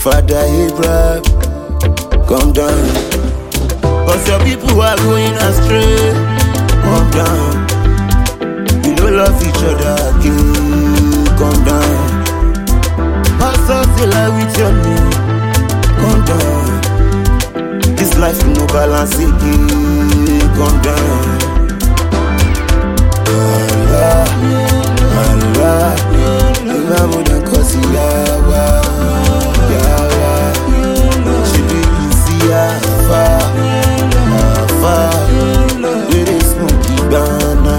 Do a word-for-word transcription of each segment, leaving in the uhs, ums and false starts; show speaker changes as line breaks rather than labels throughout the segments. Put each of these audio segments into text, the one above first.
Father Abraham, come down. Cause your people are going astray. Come down. We don't love each other again. Come down. Pastor still lie with your name. Come down. This life no balance again. Come down. Allah, Allah, Allah, than cause Yawa, Yawa. She be easy, Afa, Afa. Where they smoky banana.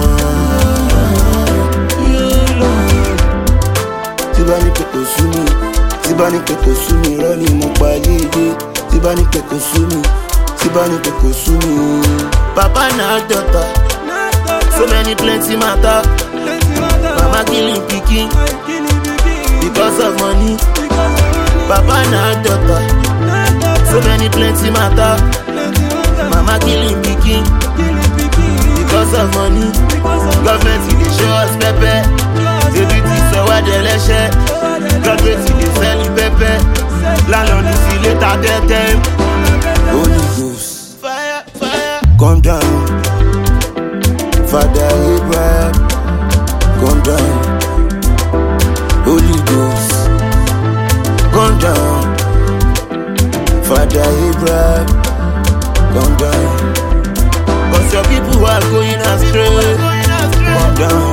Tibani keko sumi, Tibani keko sumi, Roni mo pa yeye. Tibani keko sumi, Tibani keko sumi. Papa na daughter. So many plenty matter. Mama killing pikin because of money. Papa na daughter. So many plenty matter. Mama killing pikin because of money. Government they show us pepper. They do this so what they let. Government they sell pepper. Landlord is see later tell them. Holy Ghost, fire, fire, come down. Father Abraham, come down. Holy Ghost, come down. Father Abraham, come down. Cause your people are going astray. Come down.